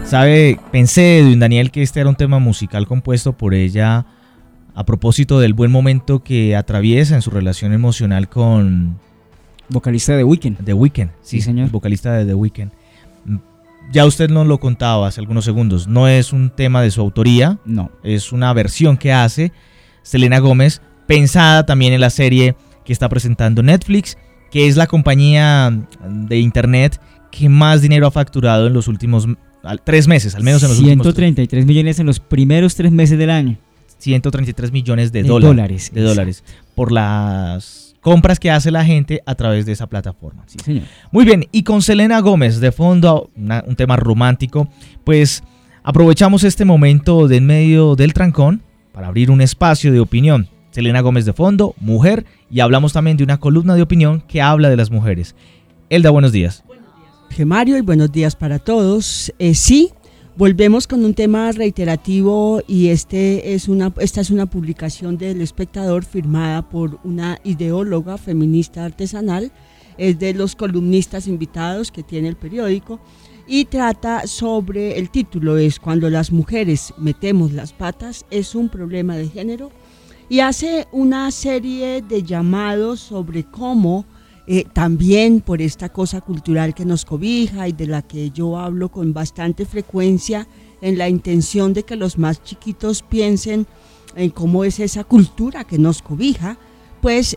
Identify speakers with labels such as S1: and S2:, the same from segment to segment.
S1: Sabe, pensé, Edwin Daniel, que este era un tema musical compuesto por ella a propósito del buen momento que atraviesa en su relación emocional con...
S2: Vocalista de The Weeknd.
S1: The Weeknd,
S2: sí, señor.
S1: Vocalista de The Weeknd. Ya usted nos lo contaba hace algunos segundos, no es un tema de su autoría,
S2: no,
S1: es una versión que hace Selena Gómez, pensada también en la serie que está presentando Netflix, que es la compañía de internet que más dinero ha facturado en los últimos 3 meses, al menos en los últimos
S2: 133 millones en los primeros 3 meses del año.
S1: 133 millones de dólares por las compras que hace la gente a través de esa plataforma.
S2: Sí, señor.
S1: Muy bien, y con Selena Gómez de fondo, un tema romántico, pues aprovechamos este momento de en medio del trancón para abrir un espacio de opinión. Selena Gómez de fondo, mujer, y hablamos también de una columna de opinión que habla de las mujeres. Elda, buenos días.
S3: Mario, y buenos días para todos. Sí, volvemos con un tema reiterativo y esta es una publicación del Espectador firmada por una ideóloga feminista artesanal, es de los columnistas invitados que tiene el periódico y trata sobre, el título es Cuando las mujeres metemos las patas, es un problema de género, y hace una serie de llamados sobre cómo también por esta cosa cultural que nos cobija y de la que yo hablo con bastante frecuencia en la intención de que los más chiquitos piensen en cómo es esa cultura que nos cobija, pues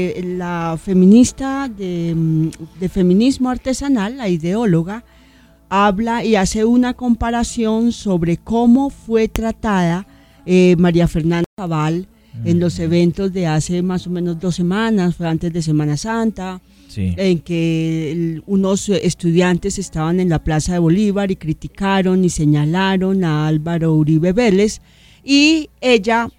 S3: la feminista de feminismo artesanal, la ideóloga, habla y hace una comparación sobre cómo fue tratada María Fernanda Cabal en los eventos de hace más o menos 2 semanas, fue antes de Semana Santa, sí, en que unos estudiantes estaban en la Plaza de Bolívar y criticaron y señalaron a Álvaro Uribe Vélez, y ella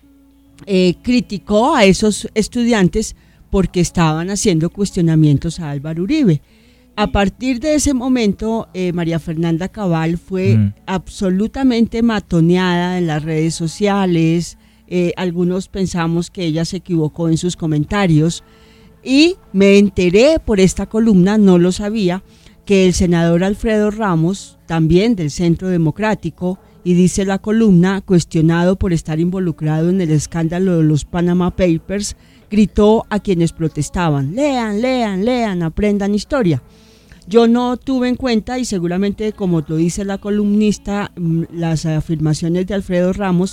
S3: criticó a esos estudiantes porque estaban haciendo cuestionamientos a Álvaro Uribe. A partir de ese momento, María Fernanda Cabal fue absolutamente matoneada en las redes sociales. Algunos pensamos que ella se equivocó en sus comentarios, y me enteré por esta columna, no lo sabía, que el senador Alfredo Ramos, también del Centro Democrático, y dice la columna, cuestionado por estar involucrado en el escándalo de los Panama Papers, gritó a quienes protestaban: lean, lean, lean, aprendan historia. Yo no tuve en cuenta, y seguramente como lo dice la columnista, las afirmaciones de Alfredo Ramos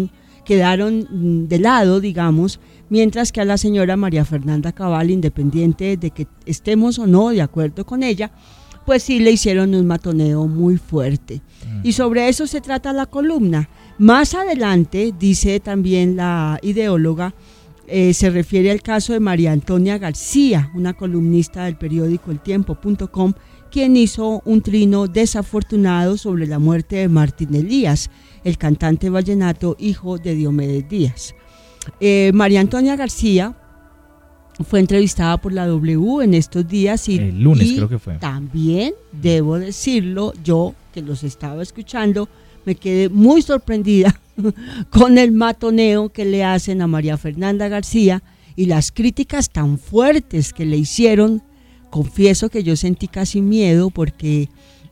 S3: quedaron de lado, digamos, mientras que a la señora María Fernanda Cabal, independiente de que estemos o no de acuerdo con ella, pues sí le hicieron un matoneo muy fuerte. Y sobre eso se trata la columna. Más adelante, dice también la ideóloga, se refiere al caso de María Antonia García, una columnista del periódico eltiempo.com, quien hizo un trino desafortunado sobre la muerte de Martín Elías, el cantante vallenato hijo de Diomedes Díaz. María Antonia García fue entrevistada por la W en estos días y
S1: el lunes creo que fue.
S3: También debo decirlo, yo que los estaba escuchando, me quedé muy sorprendida con el matoneo que le hacen a María Fernanda García y las críticas tan fuertes que le hicieron. Confieso que yo sentí casi miedo porque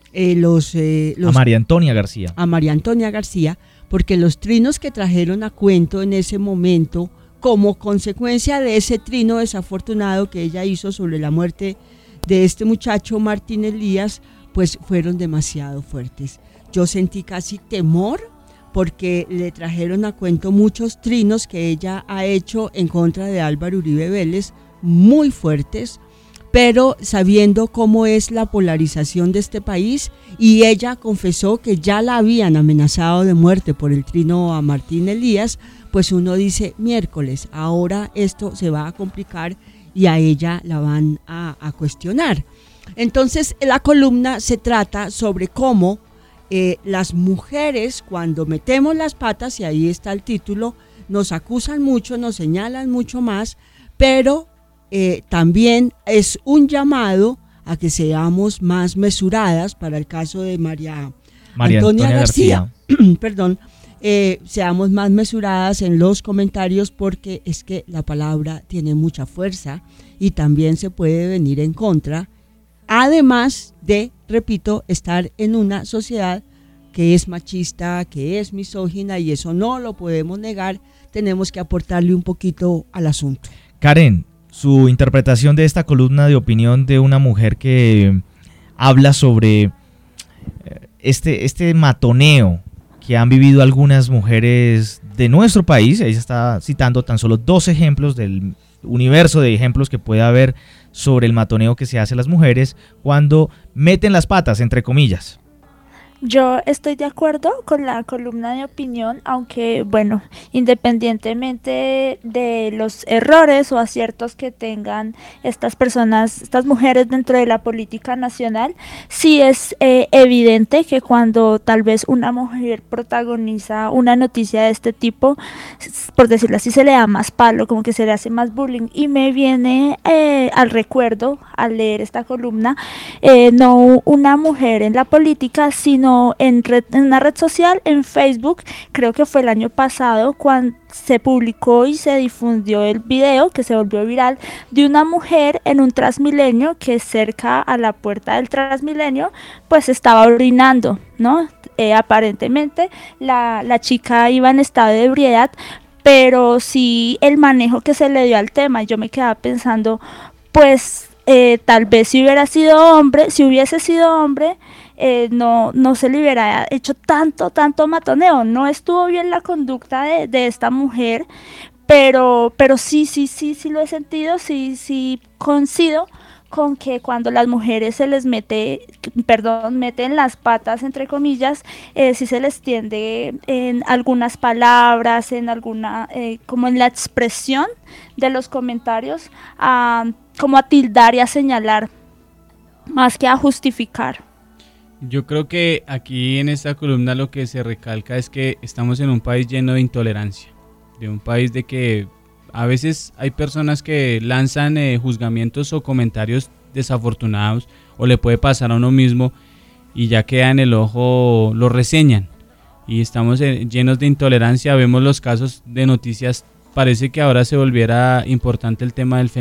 S3: a
S1: María Antonia García.
S3: A María Antonia García, porque los trinos que trajeron a cuento en ese momento, como consecuencia de ese trino desafortunado que ella hizo sobre la muerte de este muchacho Martín Elías, pues fueron demasiado fuertes. Yo sentí casi temor porque le trajeron a cuento muchos trinos que ella ha hecho en contra de Álvaro Uribe Vélez, muy fuertes, pero sabiendo cómo es la polarización de este país, y ella confesó que ya la habían amenazado de muerte por el trino a Martín Elías, pues uno dice, miércoles, ahora esto se va a complicar y a ella la van a cuestionar. Entonces la columna se trata sobre cómo las mujeres, cuando metemos las patas, y ahí está el título, nos acusan mucho, nos señalan mucho más, pero también es un llamado a que seamos más mesuradas. Para el caso de María Antonia García. Perdón, seamos más mesuradas en los comentarios, porque es que la palabra tiene mucha fuerza y también se puede venir en contra, además de, repito, estar en una sociedad que es machista, que es misógina, y eso no lo podemos negar, tenemos que aportarle un poquito al asunto.
S1: Karen, su interpretación de esta columna de opinión de una mujer que habla sobre este matoneo que han vivido algunas mujeres de nuestro país. Ella está citando tan solo 2 ejemplos del universo de ejemplos que puede haber sobre el matoneo que se hace a las mujeres cuando meten las patas, entre comillas.
S4: Yo estoy de acuerdo con la columna de opinión, aunque bueno, independientemente de los errores o aciertos que tengan estas personas, estas mujeres dentro de la política nacional, sí es evidente que cuando tal vez una mujer protagoniza una noticia de este tipo, por decirlo así, se le da más palo, como que se le hace más bullying, y me viene al recuerdo al leer esta columna, no una mujer en la política, sino en una red social, en Facebook, creo que fue el año pasado, cuando se publicó y se difundió el video que se volvió viral de una mujer en un Transmilenio que cerca a la puerta del Transmilenio pues estaba orinando, ¿no? Aparentemente la chica iba en estado de ebriedad, pero sí el manejo que se le dio al tema, yo me quedaba pensando, pues tal vez si hubiese sido hombre, no se le hubiera hecho tanto matoneo. No estuvo bien la conducta de esta mujer, pero sí lo he sentido, sí coincido con que cuando las mujeres se les meten las patas, entre comillas, sí se les tiende en algunas palabras, en alguna, como en la expresión de los comentarios, como a tildar y a señalar, más que a justificar.
S5: Yo creo que aquí en esta columna lo que se recalca es que estamos en un país lleno de intolerancia, de un país de que a veces hay personas que lanzan juzgamientos o comentarios desafortunados, o le puede pasar a uno mismo y ya queda en el ojo, lo reseñan, y estamos llenos de intolerancia. Vemos los casos de noticias, parece que ahora se volviera importante el tema del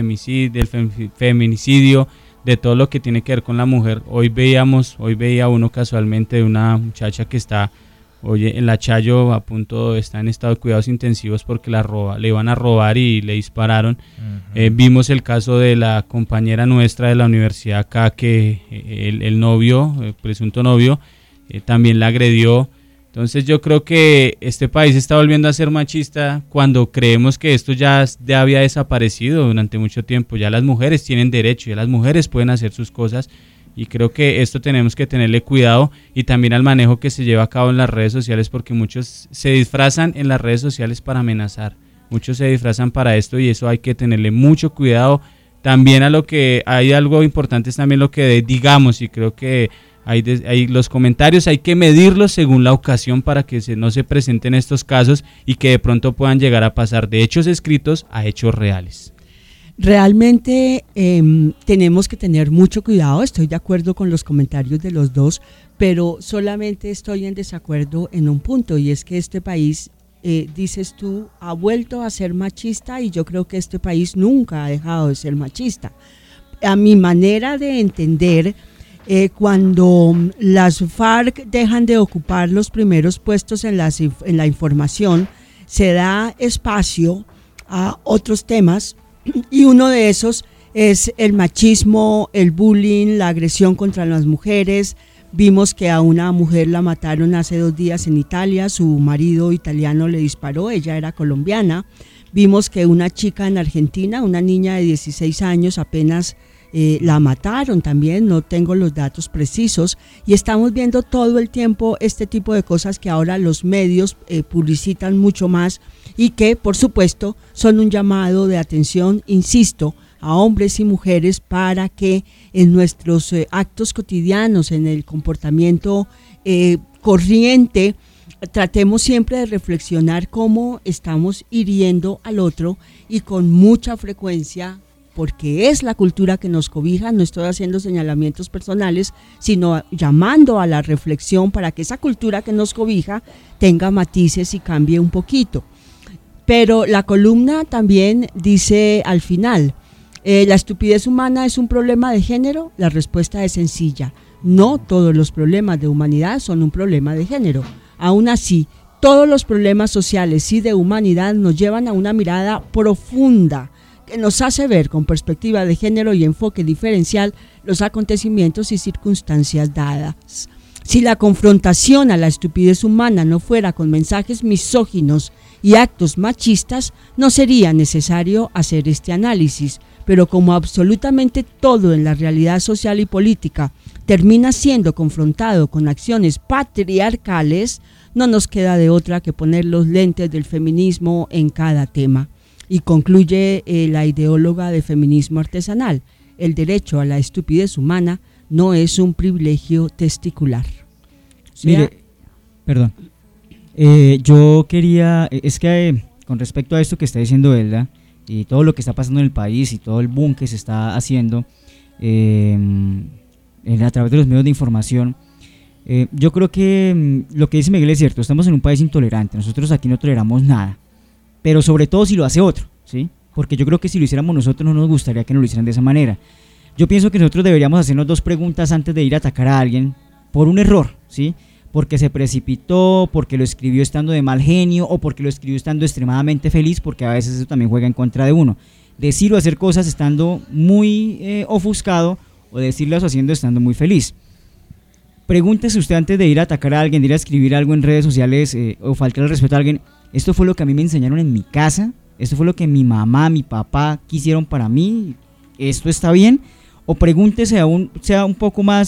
S5: feminicidio, de todo lo que tiene que ver con la mujer. Hoy veía uno casualmente de una muchacha que está en la Chayo, está en estado de cuidados intensivos porque le iban a robar y le dispararon. Uh-huh. Vimos el caso de la compañera nuestra de la universidad acá, que el novio, el presunto novio, también la agredió. Entonces yo creo que este país está volviendo a ser machista cuando creemos que esto ya había desaparecido durante mucho tiempo. Ya las mujeres tienen derecho, ya las mujeres pueden hacer sus cosas, y creo que esto tenemos que tenerle cuidado, y también al manejo que se lleva a cabo en las redes sociales, porque muchos se disfrazan en las redes sociales para amenazar, muchos se disfrazan para esto, y eso hay que tenerle mucho cuidado. También hay algo importante, es también lo que digamos, y creo que hay los comentarios hay que medirlos según la ocasión para que no se presenten estos casos y que de pronto puedan llegar a pasar de hechos escritos a hechos reales.
S3: Realmente tenemos que tener mucho cuidado. Estoy de acuerdo con los comentarios de los dos, pero solamente estoy en desacuerdo en un punto, y es que este país, dices tú, ha vuelto a ser machista, y yo creo que este país nunca ha dejado de ser machista. A mi manera de entender, cuando las FARC dejan de ocupar los primeros puestos en la información, se da espacio a otros temas, y uno de esos es el machismo, el bullying, la agresión contra las mujeres. Vimos que a una mujer la mataron hace 2 días en Italia, su marido italiano le disparó, ella era colombiana. Vimos que una chica en Argentina, una niña de 16 años apenas, la mataron también, no tengo los datos precisos, y estamos viendo todo el tiempo este tipo de cosas que ahora los medios publicitan mucho más, y que por supuesto son un llamado de atención, insisto, a hombres y mujeres, para que en nuestros actos cotidianos, en el comportamiento corriente, tratemos siempre de reflexionar cómo estamos hiriendo al otro, y con mucha frecuencia, porque es la cultura que nos cobija, no estoy haciendo señalamientos personales, sino llamando a la reflexión para que esa cultura que nos cobija tenga matices y cambie un poquito. Pero la columna también dice al final, ¿la estupidez humana es un problema de género? La respuesta es sencilla: No todos los problemas de humanidad son un problema de género. Aún así, todos los problemas sociales y de humanidad nos llevan a una mirada profunda que nos hace ver con perspectiva de género y enfoque diferencial los acontecimientos y circunstancias dadas. Si la confrontación a la estupidez humana no fuera con mensajes misóginos y actos machistas, no sería necesario hacer este análisis, pero como absolutamente todo en la realidad social y política termina siendo confrontado con acciones patriarcales, no nos queda de otra que poner los lentes del feminismo en cada tema. Y concluye la ideóloga de feminismo artesanal: el derecho a la estupidez humana no es un privilegio testicular.
S2: Mire, perdón. Yo quería, es que con respecto a esto que está diciendo Elda, y todo lo que está pasando en el país y todo el boom que se está haciendo a través de los medios de información, yo creo que lo que dice Miguel es cierto. Estamos en un país intolerante, nosotros aquí no toleramos nada, pero sobre todo si lo hace otro, ¿sí? Porque yo creo que si lo hiciéramos nosotros no nos gustaría que nos lo hicieran de esa manera. Yo pienso que nosotros deberíamos hacernos 2 preguntas antes de ir a atacar a alguien por un error, ¿sí? Porque se precipitó, porque lo escribió estando de mal genio o porque lo escribió estando extremadamente feliz, porque a veces eso también juega en contra de uno. Decir o hacer cosas estando muy ofuscado o decirlas o haciendo estando muy feliz. Pregúntese usted antes de ir a atacar a alguien, de ir a escribir algo en redes sociales o faltar el respeto a alguien: ¿esto fue lo que a mí me enseñaron en mi casa? ¿Esto fue lo que mi mamá, mi papá quisieron para mí? ¿Esto está bien? O pregúntese aún, sea un poco más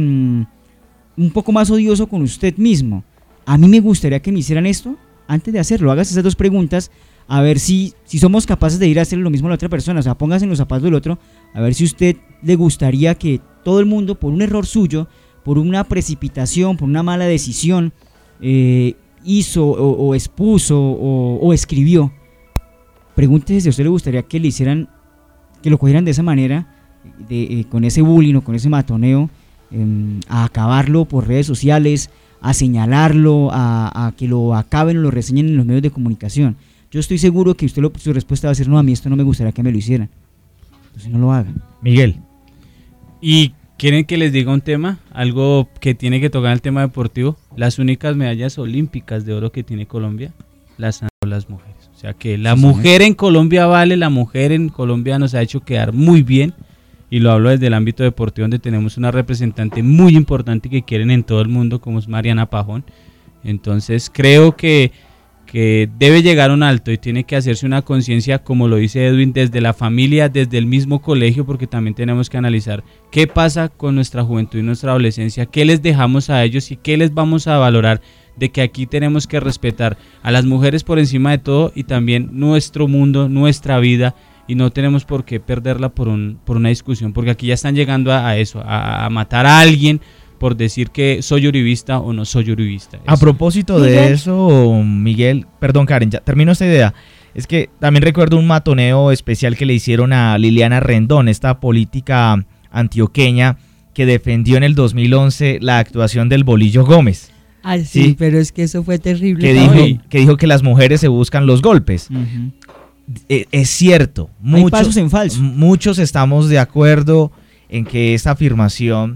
S2: odioso con usted mismo: ¿a mí me gustaría que me hicieran esto? Antes de hacerlo, hágase esas 2 preguntas, a ver si somos capaces de ir a hacer lo mismo a la otra persona. O sea, póngase en los zapatos del otro, a ver si usted le gustaría que todo el mundo, por un error suyo, por una precipitación, por una mala decisión, hizo o expuso o escribió. Pregúntese si a usted le gustaría que le hicieran, que lo cogieran de esa manera, con ese bullying o con ese matoneo, a acabarlo por redes sociales, a señalarlo, a que lo acaben o lo reseñen en los medios de comunicación. Yo estoy seguro que usted su respuesta va a ser: no, a mí esto no me gustaría que me lo hicieran. Entonces no lo hagan.
S1: Miguel.
S5: ¿Y quieren que les diga un tema? Algo que tiene que tocar el tema deportivo. Las únicas medallas olímpicas de oro que tiene Colombia las han dado las mujeres. O sea que la mujer en Colombia vale, la mujer en Colombia nos ha hecho quedar muy bien. Y lo hablo desde el ámbito deportivo, donde tenemos una representante muy importante que quieren en todo el mundo, como es Mariana Pajón. Entonces creo que debe llegar a un alto y tiene que hacerse una conciencia, como lo dice Edwin, desde la familia, desde el mismo colegio, porque también tenemos que analizar qué pasa con nuestra juventud y nuestra adolescencia, qué les dejamos a ellos y qué les vamos a valorar, de que aquí tenemos que respetar a las mujeres por encima de todo y también nuestro mundo, nuestra vida, y no tenemos por qué perderla por una discusión, porque aquí ya están llegando a eso, a matar a alguien por decir que soy uribista o no soy uribista.
S1: A propósito de eso, Miguel, perdón Karen, ya termino esta idea. Es que también recuerdo un matoneo especial que le hicieron a Liliana Rendón, esta política antioqueña que defendió en el 2011 la actuación del Bolillo Gómez.
S3: Ah, sí, pero es que eso fue terrible.
S1: Que dijo que las mujeres se buscan los golpes.
S2: Uh-huh.
S1: Es cierto,
S2: hay pasos en falso.
S1: Muchos estamos de acuerdo en que esta afirmación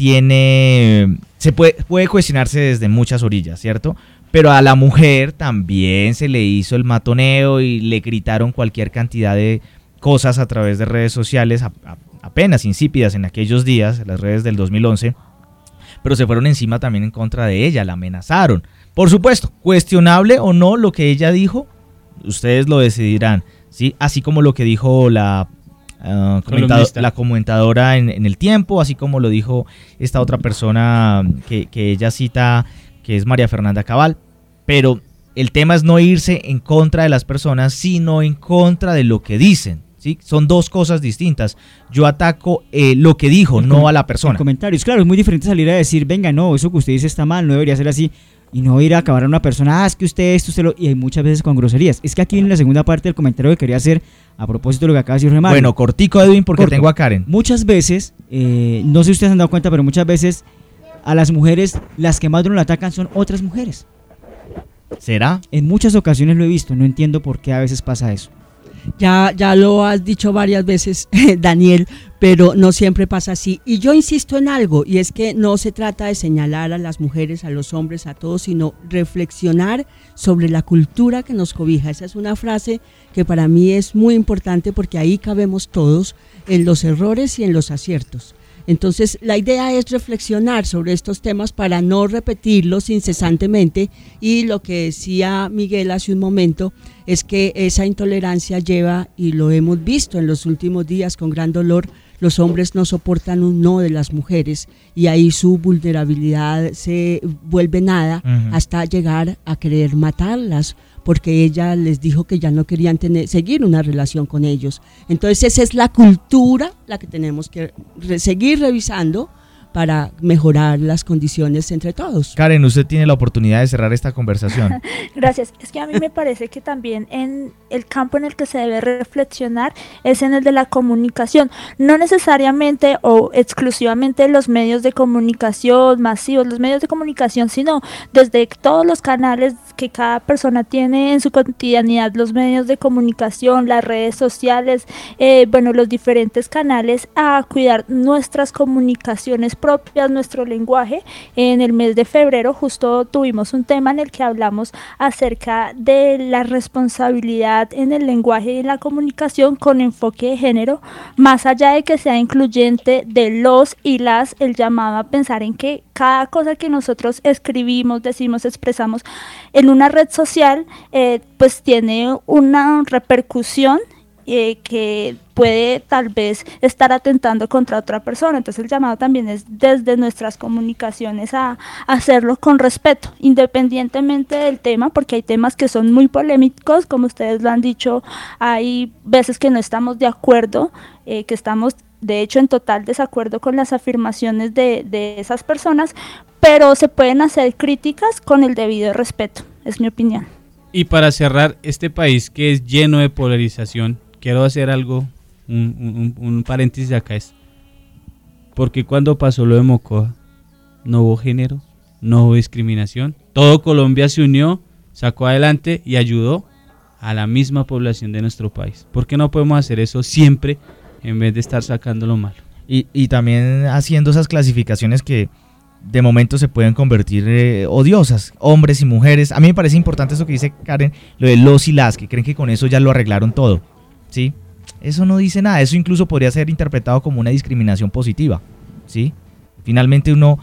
S1: puede cuestionarse desde muchas orillas, ¿cierto? Pero a la mujer también se le hizo el matoneo y le gritaron cualquier cantidad de cosas a través de redes sociales, apenas insípidas en aquellos días, las redes del 2011, pero se fueron encima también en contra de ella, la amenazaron. Por supuesto, cuestionable o no lo que ella dijo, ustedes lo decidirán, ¿sí? Así como lo que dijo la comentadora en El Tiempo, así como lo dijo esta otra persona que ella cita, que es María Fernanda Cabal. Pero el tema es no irse en contra de las personas, sino en contra de lo que dicen, ¿sí? Son 2 cosas distintas. Yo ataco lo que dijo, no a la persona.
S2: Comentarios, claro, es muy diferente salir a decir: venga, no, eso que usted dice está mal, no debería ser así. Y no ir a acabar a una persona: es que usted y hay muchas veces con groserías. Es que aquí viene la segunda parte del comentario que quería hacer a propósito de lo que acaba de decir Mario.
S1: Bueno, cortico, Edwin, porque tengo a Karen.
S2: Muchas veces, no sé si ustedes se han dado cuenta, pero muchas veces a las mujeres, las que más no la atacan son otras mujeres.
S1: ¿Será?
S2: En muchas ocasiones lo he visto, no entiendo por qué a veces pasa eso.
S3: Ya lo has dicho varias veces, Daniel, pero no siempre pasa así. Y yo insisto en algo, y es que no se trata de señalar a las mujeres, a los hombres, a todos, sino reflexionar sobre la cultura que nos cobija. Esa es una frase que para mí es muy importante porque ahí cabemos todos, en los errores y en los aciertos. Entonces, la idea es reflexionar sobre estos temas para no repetirlos incesantemente, y lo que decía Miguel hace un momento es que esa intolerancia lleva, y lo hemos visto en los últimos días con gran dolor, los hombres no soportan un no de las mujeres y ahí su vulnerabilidad se vuelve nada hasta llegar a querer matarlas, porque ella les dijo que ya no querían seguir una relación con ellos. Entonces esa es la cultura la que tenemos que seguir revisando para mejorar las condiciones entre todos.
S1: Karen, usted tiene la oportunidad de cerrar esta conversación.
S4: Gracias. Es que a mí me parece que también en el campo en el que se debe reflexionar es en el de la comunicación. No necesariamente o exclusivamente los medios de comunicación masivos, los medios de comunicación, sino desde todos los canales que cada persona tiene en su cotidianidad, los medios de comunicación, las redes sociales, los diferentes canales, a cuidar nuestras comunicaciones propias, nuestro lenguaje. En el mes de febrero justo tuvimos un tema en el que hablamos acerca de la responsabilidad en el lenguaje y en la comunicación con enfoque de género, más allá de que sea incluyente de los y las, el llamado a pensar en que cada cosa que nosotros escribimos, decimos, expresamos en una red social, pues tiene una repercusión que puede tal vez estar atentando contra otra persona. Entonces el llamado también es desde nuestras comunicaciones a hacerlo con respeto, independientemente del tema, porque hay temas que son muy polémicos, como ustedes lo han dicho, hay veces que no estamos de acuerdo, que estamos de hecho en total desacuerdo con las afirmaciones de esas personas, pero se pueden hacer críticas con el debido respeto, es mi opinión.
S5: Y para cerrar, este país que es lleno de polarización, quiero hacer algo, un paréntesis acá, es porque cuando pasó lo de Mocoa no hubo género, no hubo discriminación, todo Colombia se unió, sacó adelante y ayudó a la misma población de nuestro país. ¿Por qué no podemos hacer eso siempre en vez de estar sacando lo malo?
S1: Y también haciendo esas clasificaciones que de momento se pueden convertir odiosas, hombres y mujeres. A mí me parece importante eso que dice Karen, lo de los y las, que creen que con eso ya lo arreglaron todo, ¿sí? Eso no dice nada, eso incluso podría ser interpretado como una discriminación positiva, ¿sí? Finalmente uno,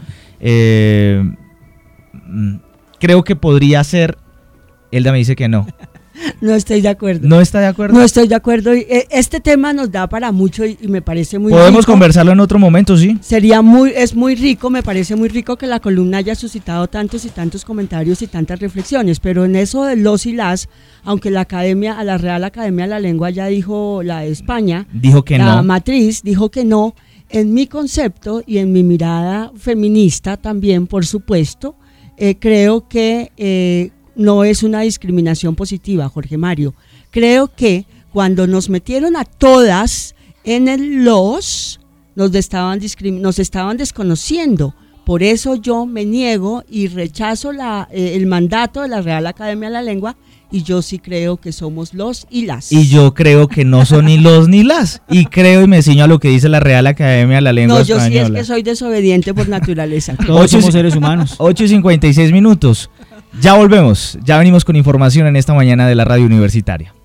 S1: creo que podría ser, Elda me dice que no.
S3: No estoy de acuerdo.
S1: ¿No está de acuerdo?
S3: No estoy de acuerdo. Este tema nos da para mucho y me parece muy
S1: Podemos
S3: rico.
S1: Conversarlo en otro momento, sí.
S3: Es muy rico, me parece muy rico que la columna haya suscitado tantos y tantos comentarios y tantas reflexiones, pero en eso de los y las, aunque la Real Academia de la Lengua ya dijo, la de España,
S1: dijo que
S3: la
S1: no.
S3: matriz dijo que no, en mi concepto y en mi mirada feminista también, por supuesto, creo que no es una discriminación positiva, Jorge Mario. Creo que cuando nos metieron a todas en el los, nos estaban desconociendo. Por eso yo me niego y rechazo el mandato de la Real Academia de la Lengua, y yo sí creo que somos los y las.
S1: Y yo creo que no son ni los ni las. Y creo y me ciño a lo que dice la Real Academia de la Lengua Española.
S3: No, yo sí es que soy desobediente por naturaleza.
S2: Todos somos seres humanos.
S1: 8:56. Ya volvemos, ya venimos con información en esta mañana de la Radio Universitaria.